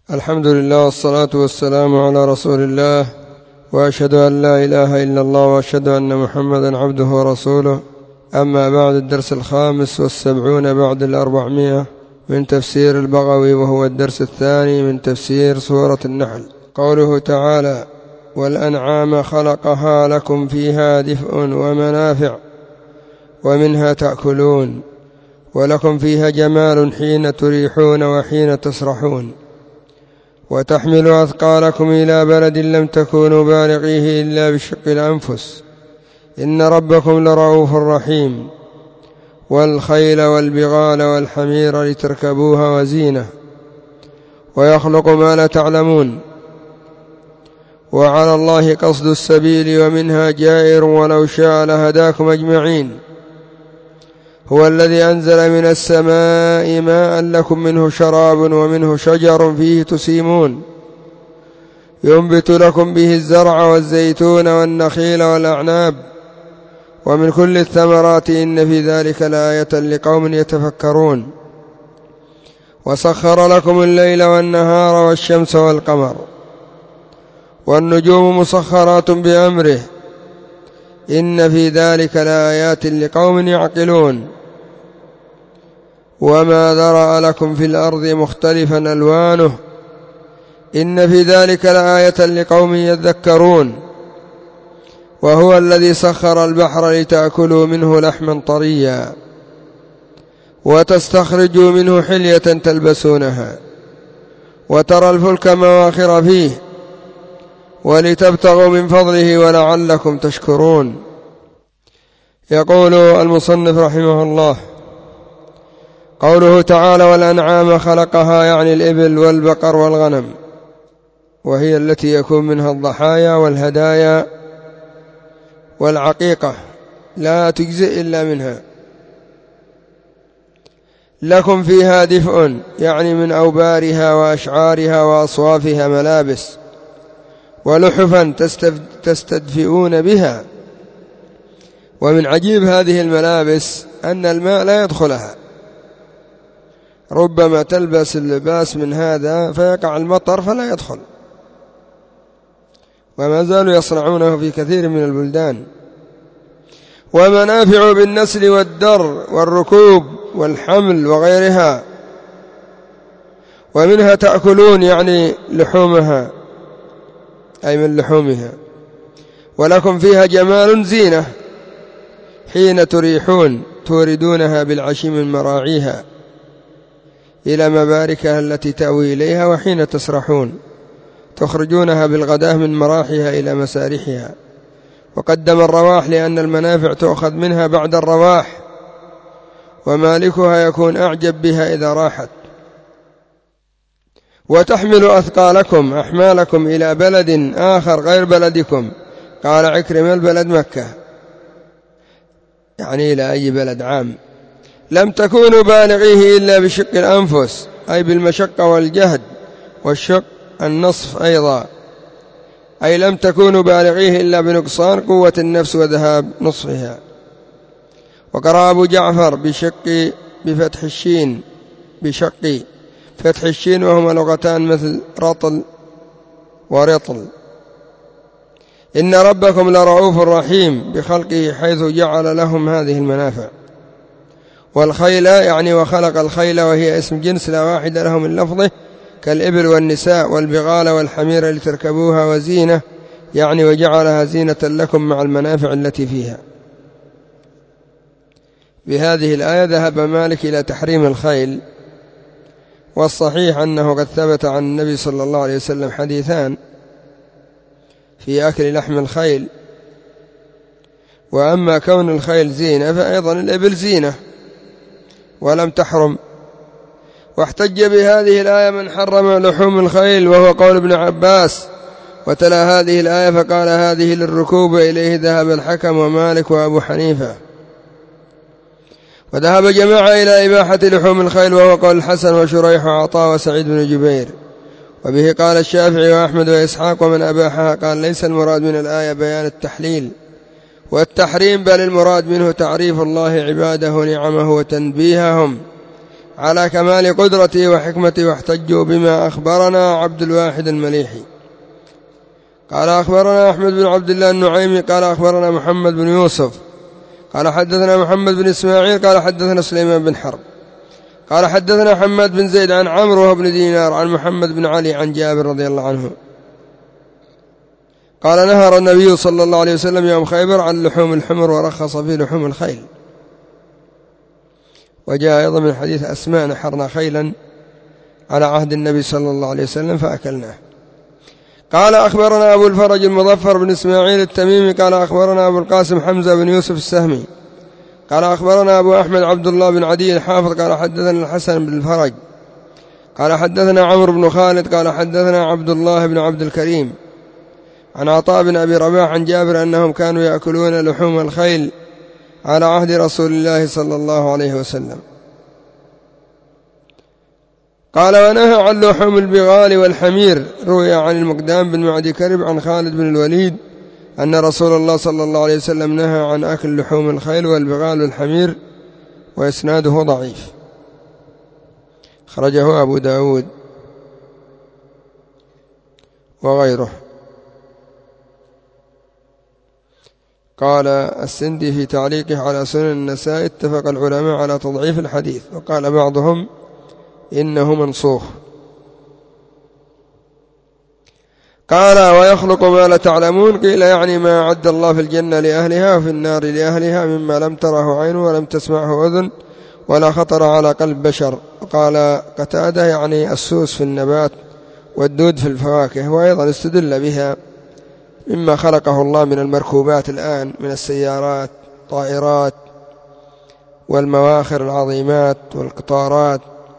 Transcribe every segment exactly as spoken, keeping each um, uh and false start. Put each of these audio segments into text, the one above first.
الحمد لله والصلاة والسلام على رسول الله، وأشهد أن لا إله إلا الله وأشهد أن محمدا عبده ورسوله. أما بعد، الدرس الخامس والسبعون بعد الأربعمائة من تفسير البغوي، وهو الدرس الثاني من تفسير سورة النحل. قوله تعالى: والأنعام خلقها لكم فيها دفء ومنافع ومنها تأكلون ولكم فيها جمال حين تريحون وحين تسرحون وتحملوا أثقالكم إلى بلد لم تكونوا بالغيه إلا بشق الأنفس إن ربكم لرؤوف رحيم والخيل والبغال والحمير لتركبوها وزينة ويخلق ما لا تعلمون وعلى الله قصد السبيل ومنها جائر ولو شاء لهداكم أجمعين. هو الذي أنزل من السماء ماء لكم منه شراب ومنه شجر فيه تسيمون ينبت لكم به الزرع والزيتون والنخيل والأعناب ومن كل الثمرات إن في ذلك لآية لقوم يتفكرون. وسخر لكم الليل والنهار والشمس والقمر والنجوم مسخرات بأمره إن في ذلك لآيات لقوم يعقلون. وما ذرأ لكم في الأرض مختلفا ألوانه إن في ذلك لآية لقوم يذكرون. وهو الذي سخر البحر لتأكلوا منه لحما طريا وتستخرجوا منه حلية تلبسونها وترى الفلك مواخر فيه ولتبتغوا من فضله ولعلكم تشكرون. يقول المصنف رحمه الله: قوله تعالى: والأنعام خلقها، يعني الإبل والبقر والغنم، وهي التي يكون منها الضحايا والهدايا والعقيقة، لا تجزئ إلا منها. لكم فيها دفء، يعني من أوبارها وأشعارها وأصوافها ملابس، ولحفا تستدفئون بها. ومن عجيب هذه الملابس أن الماء لا يدخلها، ربما تلبس اللباس من هذا فيقع المطر فلا يدخل، وما زالوا يصنعونه في كثير من البلدان. ومنافع بالنسل والدر والركوب والحمل وغيرها. ومنها تأكلون، يعني لحومها، أي من لحومها. ولكم فيها جمال زينة حين تريحون، توردونها بالعشي من مراعيها إلى مباركها التي تأوي إليها، وحين تسرحون تخرجونها بالغداة من مراحها إلى مسارحها. وقدم الرواح لأن المنافع تؤخذ منها بعد الرواح، ومالكها يكون أعجب بها إذا راحت. وتحمل أثقالكم، أحمالكم، إلى بلد آخر غير بلدكم. قال عكرمة: البلد مكة، يعني إلى أي بلد عام. لم تكونوا بالغيه إلا بشق الأنفس، أي بالمشقة والجهد، والشق النصف أيضا، أي لم تكونوا بالغيه إلا بنقصان قوة النفس وذهاب نصفها. وقرأ أبو جعفر بشق بفتح الشين، بشق فتح الشين، وهما لغتان مثل رطل ورطل. إن ربكم لرؤوف رحيم بخلقه حيث جعل لهم هذه المنافع. والخيل، يعني وخلق الخيل، وهي اسم جنس لا واحد له من لفظه، كالإبل والنساء والبغال والحمير لتركبوها وزينة، يعني وجعلها زينة لكم مع المنافع التي فيها. بهذه الآية ذهب مالك إلى تحريم الخيل، والصحيح أنه قد ثبت عن النبي صلى الله عليه وسلم حديثان في أكل لحم الخيل. وأما كون الخيل زينة فأيضا الإبل زينة ولم تحرم. واحتج بهذه الآية من حرم لحوم الخيل، وهو قول ابن عباس، وتلا هذه الآية فقال: هذه للركوب، وإليه ذهب الحكم ومالك وأبو حنيفة. وذهب جماعة إلى إباحة لحوم الخيل، وهو قول الحسن وشريح وعطاء وسعيد بن جبير. وبه قال الشافعي وأحمد وإسحاق، ومن أباحها قال: ليس المراد من الآية بيان التحليل والتحريم، بل المراد منه تعريف الله عباده نعمه وتنبيههم على كمال قدرته وحكمته، واحتجوا بما أخبرنا عبد الواحد المليحي قال أخبرنا أحمد بن عبد الله النعيمي قال أخبرنا محمد بن يوسف قال حدثنا محمد بن إسماعيل قال حدثنا سليمان بن حرب قال حدثنا حماد بن زيد عن عمرو بن دينار عن محمد بن علي عن جابر رضي الله عنه قال نهر النبي صلى الله عليه وسلم يوم خيبر عن لحوم الحمر ورخص في لحوم الخيل. وجاء أيضا من حديث أسماء نحرنا خيلا على عهد النبي صلى الله عليه وسلم فأكلناه. قال أخبرنا أبو الفرج المظفر بن إسماعيل التميمي قال أخبرنا أبو القاسم حمزة بن يوسف السهمي قال أخبرنا أبو أحمد عبد الله بن عدي الحافظ قال حدثنا الحسن بن الفرج قال حدثنا عمرو بن خالد قال حدثنا عبد الله بن عبد الكريم عن عطاء بن أبي رباح عن جابر أنهم كانوا يأكلون لحوم الخيل على عهد رسول الله صلى الله عليه وسلم. قال ونهى عن لحوم البغال والحمير. روي عن المقدام بن معدي كرب عن خالد بن الوليد أن رسول الله صلى الله عليه وسلم نهى عن أكل لحوم الخيل والبغال والحمير، وإسناده ضعيف. خرجه أبو داود وغيره. قال السندي في تعليقه على سنن النسائي اتفق العلماء على تضعيف الحديث، وقال بعضهم إنه منسوخ. قال ويخلق ما لا تعلمون. قيل يعني ما أعد الله في الجنة لأهلها وفي النار لأهلها مما لم تره عين ولم تسمعه أذن ولا خطر على قلب بشر. قال قتادة يعني السوس في النبات والدود في الفواكه. وأيضا استدل بها مما خلقه الله من المركوبات الآن من السيارات طائرات والمواخر العظيمات والقطارات.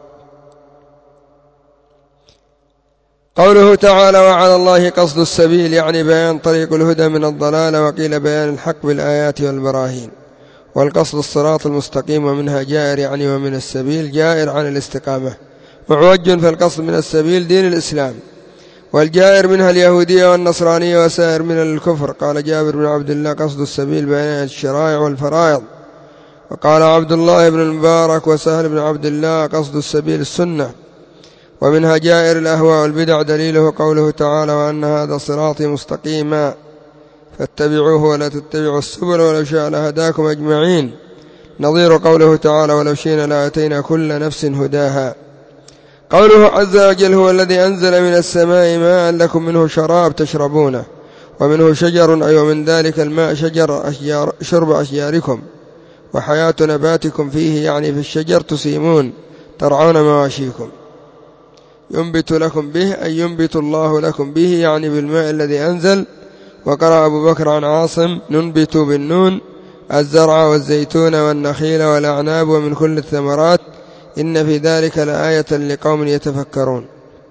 قوله تعالى وعلى الله قصد السبيل يعني بيان طريق الهدى من الضلال، وقيل بيان الحق بالآيات والبراهين. والقصد الصراط المستقيم، ومنها جائر يعني ومن السبيل جائر عن الاستقامة، معوج فالقصد من السبيل دين الإسلام، والجائر منها اليهودية والنصرانية وسائر من الكفر. قال جابر بن عبد الله قصد السبيل بيان الشرائع والفرائض. وقال عبد الله بن المبارك وسهل بن عبد الله قصد السبيل السنة، ومنها جائر الأهواء والبدع. دليله قوله تعالى وأن هذا صراطي مستقيما فاتبعوه ولا تتبعوا السبل ولو شاء لهداكم أجمعين. نظير قوله تعالى ولو شئنا لآتينا كل نفس هداها. قوله عز وجل هو الذي أنزل من السماء ماء لكم منه شراب تشربونه ومنه شجر، أي ومن ذلك الماء شجر أشجار شرب أشجاركم وحياة نباتكم فيه يعني في الشجر تسيمون ترعون مواشيكم. ينبت لكم به أي ينبت الله لكم به يعني بالماء الذي أنزل. وقرأ أبو بكر عن عاصم ننبت بالنون الزرع والزيتون والنخيل والأعناب ومن كل الثمرات إن في ذلك لآية لقوم يتفكرون.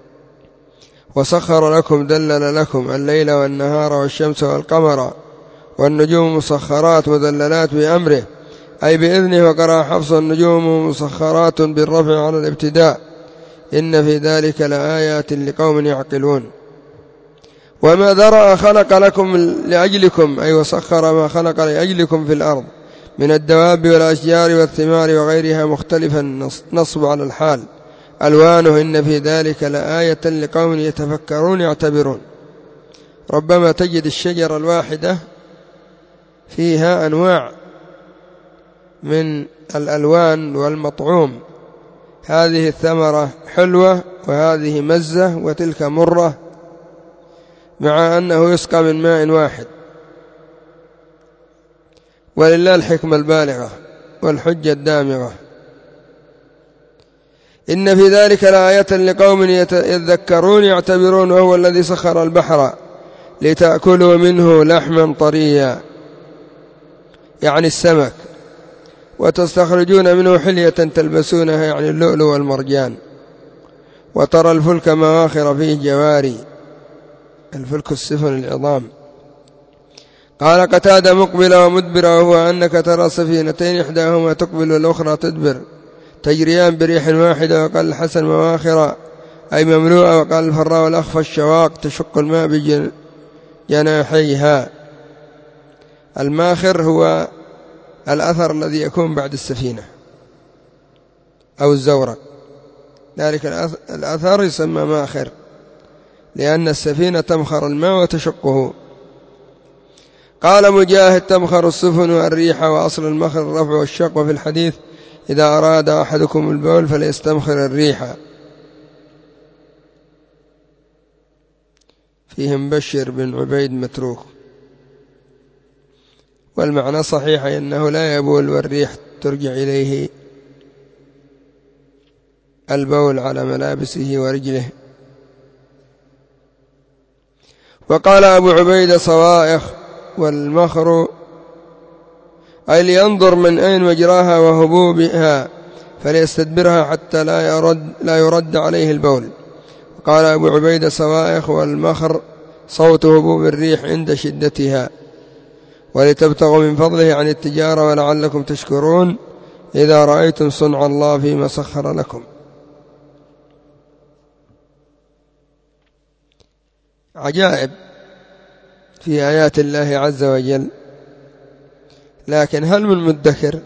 وسخر لكم دلل لكم الليل والنهار والشمس والقمر والنجوم مسخرات مدللات بأمره أي بإذنه. وقرأ حفص النجوم مسخرات بالرفع على الابتداء إن في ذلك لآيات لقوم يعقلون. وما ذرأ خلق لكم لأجلكم أي وسخر ما خلق لأجلكم في الأرض من الدواب والأشجار والثمار وغيرها مختلفا نصب على الحال ألوانه إن في ذلك لآية لقوم يتفكرون يعتبرون. ربما تجد الشجرة الواحدة فيها أنواع من الألوان والمطعوم، هذه الثمرة حلوة وهذه مزة وتلك مرة، مع أنه يسقى من ماء واحد. ولله الحكمة البالغة والحجة الدامغة. إن في ذلك لآية لقوم يذكرون يعتبرون. وهو الذي سخر البحر لتأكلوا منه لحما طريا يعني السمك وتستخرجون منه حلية تلبسونها يعني اللؤلؤ والمرجان. وترى الفلك مواخر فيه جواري الفلك السفن العظام. قال قتادة مقبلة ومدبرة وهو أنك ترى سفينتين إحداهما تقبل والأخرى تدبر تجريان بريح واحدة. وقال الحسن مواخر أي مملوءة. وقال الفراء والأخفى الشواق تشق الماء بجناحيها. الماخر هو الأثر الذي يكون بعد السفينة. أو الزورق، ذلك الأثر يسمى ماخر، لأن السفينة تمخر الماء وتشقه. قال مجاهد: تمخر السفن والريح، وأصل المخر الرفع والشق. وفي الحديث: إذا أراد أحدكم البول فليستمخر الريح. فيه مبشر بن عبيد متروك، والمعنى صحيح أنه لا يبول والريح ترجع إليه البول على ملابسه ورجله. وقال أبو عبيدة: صوائخ والمخر، أي لينظر من أين مجراها وهبوبها فليستدبرها حتى لا يرد, لا يرد عليه البول. وقال أبو عبيدة: صوائخ والمخر صوت هبوب الريح عند شدتها، ولتبتغوا من فضله عن التجارة ولعلكم تشكرون إذا رأيتم صنع الله فيما سخر لكم. عجائب في آيات الله عز وجل، لكن هل من مدكر؟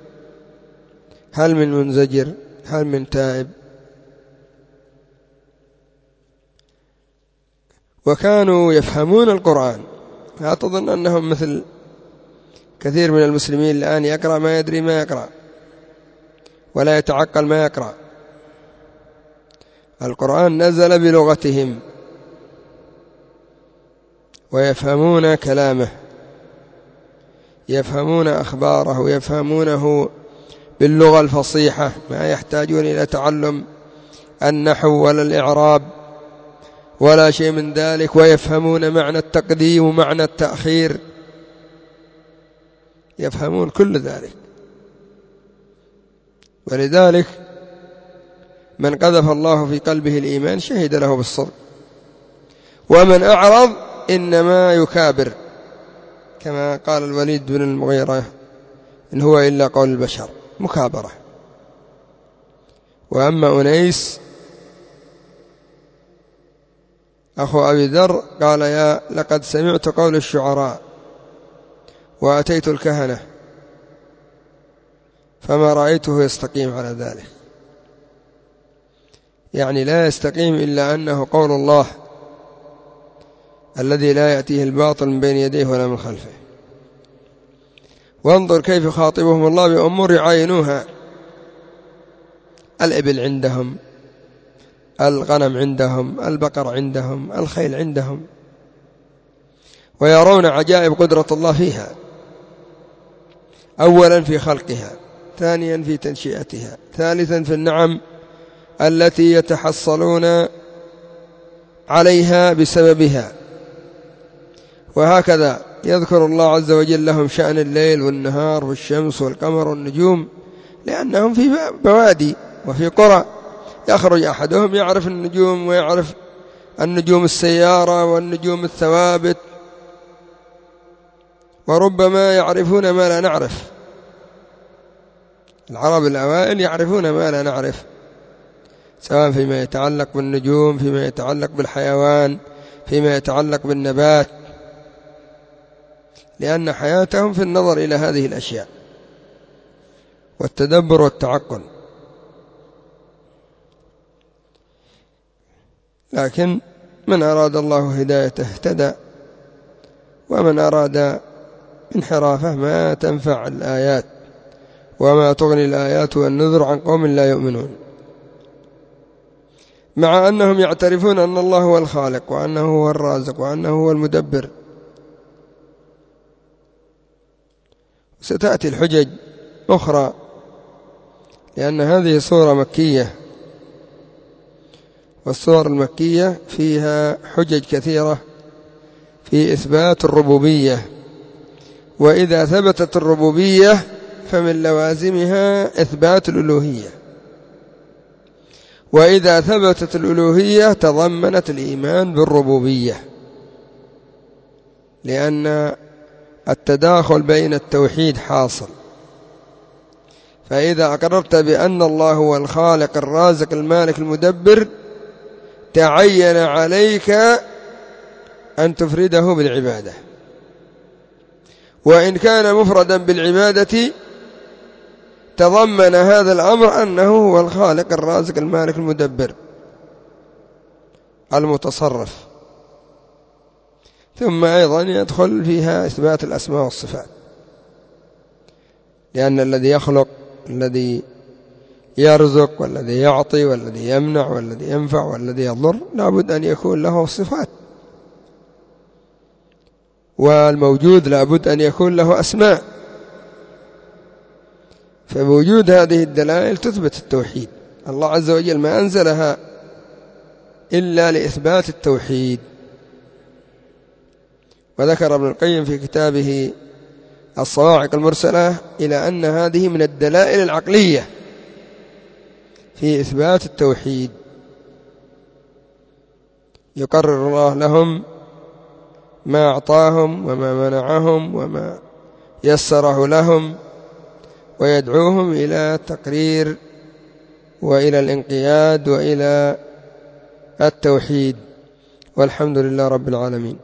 هل من منزجر؟ هل من تائب؟ وكانوا يفهمون القرآن، لا تظن أنهم مثل كثير من المسلمين الآن يقرأ ما يدري ما يقرأ ولا يتعقل ما يقرأ. القرآن نزل بلغتهم ويفهمون كلامه، يفهمون أخباره ويفهمونه باللغة الفصيحة، ما يحتاجون إلى تعلم النحو ولا الإعراب ولا شيء من ذلك، ويفهمون معنى التقديم ومعنى التأخير، يفهمون كل ذلك. ولذلك من قذف الله في قلبه الإيمان شهد له بالصدق، ومن أعرض إنما يكابر، كما قال الوليد بن المغيرة: إن هو إلا قول البشر، مكابرة. وأما أنيس أخو أبي ذر قال: يا لقد سمعت قول الشعراء وأتيت الكهنة فما رأيته يستقيم على ذلك. يعني لا يستقيم إلا أنه قول الله الذي لا يأتيه الباطل من بين يديه ولا من خلفه. وانظر كيف يخاطبهم الله بأمور يعاينوها: الإبل عندهم، الغنم عندهم، البقر عندهم، الخيل عندهم، ويرون عجائب قدرة الله فيها، أولا في خلقها، ثانيا في تنشئتها، ثالثا في النعم التي يتحصلون عليها بسببها. وهكذا يذكر الله عز وجل لهم شأن الليل والنهار والشمس والقمر والنجوم، لأنهم في بوادي وفي قرى، يخرج أحدهم يعرف النجوم ويعرف النجوم السيارة والنجوم الثوابت، وربما يعرفون ما لا نعرف. العرب الأوائل يعرفون ما لا نعرف، سواء فيما يتعلق بالنجوم، فيما يتعلق بالحيوان، فيما يتعلق بالنبات، لأن حياتهم في النظر إلى هذه الأشياء والتدبر والتعقل. لكن من أراد الله هدايته اهتدى، ومن أراد انحرافه ما تنفع الآيات، وما تغني الآيات والنذر عن قوم لا يؤمنون. مع أنهم يعترفون أن الله هو الخالق، وأنه هو الرازق، وأنه هو المدبر. ستأتي الحجج أخرى، لأن هذه سورة مكية، والسور المكية فيها حجج كثيرة في إثبات الربوبية، وإذا ثبتت الربوبية فمن لوازمها إثبات الألوهية، وإذا ثبتت الألوهية تضمنت الإيمان بالربوبية، لأن التداخل بين التوحيد حاصل. فإذا أقررت بأن الله هو الخالق الرازق المالك المدبر، تعين عليك أن تفرده بالعبادة، وإن كان مفردا بالعبادة تضمن هذا الأمر أنه هو الخالق الرازق المالك المدبر المتصرف. ثم أيضا يدخل فيها إثبات الأسماء والصفات، لأن الذي يخلق، الذي يرزق، والذي يعطي، والذي يمنع، والذي ينفع، والذي يضر، لابد أن يكون له صفات، والموجود لابد أن يكون له أسماء. فبوجود هذه الدلائل تثبت التوحيد. الله عز وجل ما أنزلها إلا لإثبات التوحيد. وذكر ابن القيم في كتابه الصواعق المرسلة إلى أن هذه من الدلائل العقلية في إثبات التوحيد. يقرر الله لهم ما أعطاهم وما منعهم وما يسره لهم، ويدعوهم إلى التقرير وإلى الانقياد وإلى التوحيد. والحمد لله رب العالمين.